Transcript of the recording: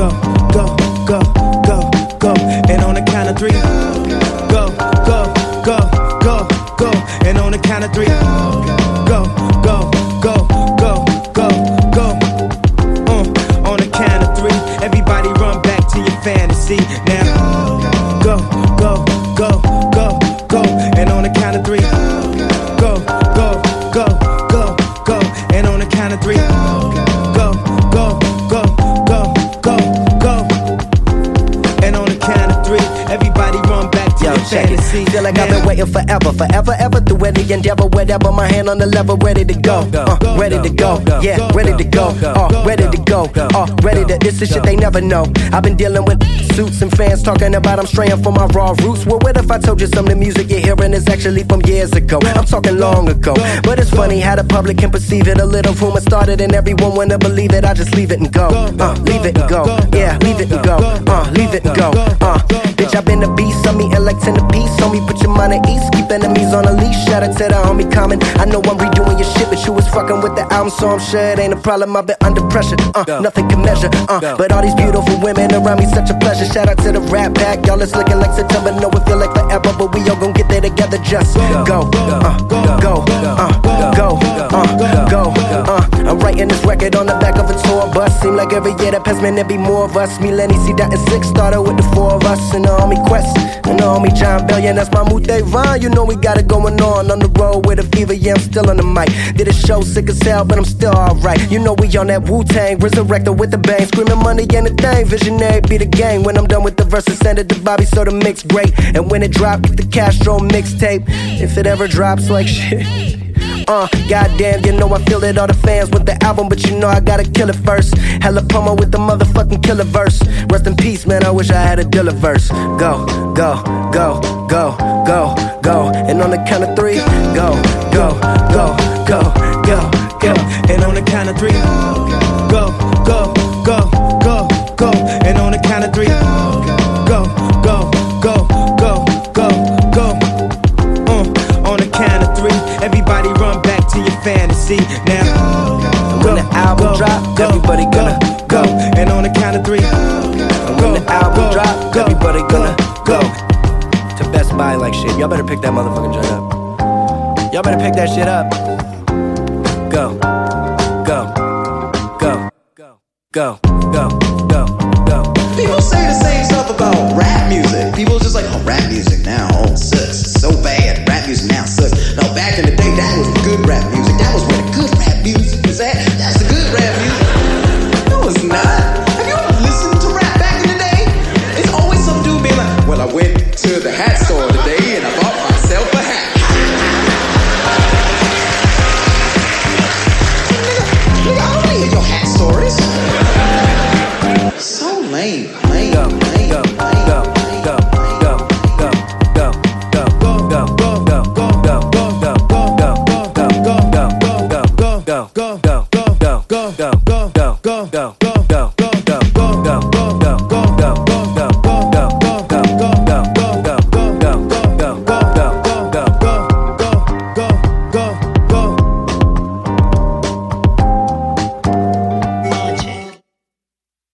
go, go, go, go, go. And on the count of three, go, go, go, go, go. And on the count of three, go, go, go, go, go, go. On the count of three, everybody run back to your fantasy. Now, go, go, go, go, go. And on the count of three, go, go, go, go, go. And on the count of three, go, go, go, go, go, go. And on the count of three, everybody run back to your fantasy. Feel like I've been waiting forever, ever through any endeavor, whatever. My hand on the lever, ready to go, ready to go, yeah, ready to go, ready to go, ready to. This is shit they never know. I've been dealing with suits and fans talking about I'm straying from my raw roots. Well, what if I told you some of the music you're hearing is actually from years ago? I'm talking long ago, but it's funny how the public can perceive it. A little rumor started and everyone wanna believe it. I just leave it and go, leave it and go, yeah, leave it and go, leave it and go, bitch, I've been a beast, I'm eating like 10 apiece. Homie, put your mind at ease, keep enemies on a leash. Shout out to the homie Common. I know I'm redoing your shit, but you was fucking with the album, so I'm sure it ain't a problem. I've been under pressure, nothing can measure, but all these beautiful women around me, such a pleasure. Shout out to the Rat Pack, y'all, it's looking like September. No, it feel like forever, but we all gon' get there together. Just go, go, go. I'm writing this record on the back of a tour bus. Seem like every year that passed, man, there be more of us. Me, Lenny, C. Dot, and Six started with the four of us. And the homie Quest, and the homie John Bell, yeah, that's my Moot Devon. You know we got it going on the road with a fever, yeah, I'm still on the mic. Did a show sick as hell, but I'm still alright. You know we on that Wu-Tang, resurrected with the bang. Screaming money and the thing, visionary be the game. When I'm done with the verses, send it to Bobby, so the mix great. And when it drop, get the Castro mixtape. If it ever drops like shit. Goddamn, you know I feel it, all the fans want the album, but you know I gotta kill it first. Hella promo with the motherfucking killer verse. Rest in peace, man, I wish I had a Dilla verse. Go, go, go, go, go, go. And on the count of three, go, go, go, go, go, go. And on the count of three, go, go, go, go, go. And on the count of three, go, go, go, go, go, go. On the count of three, everybody run back to your fantasy. Now, when the album drop, everybody gonna go. And on the count of three, when the album drop, everybody gonna go to Best Buy like shit. Y'all better pick that motherfucking joint up. Y'all better pick that shit up. Go, go, go, go, go, go, go. People say the same stuff about rap music. People just like, oh, rap music now, oh, sucks, so bad. Rap music now sucks. No, back in the day, that was good rap music.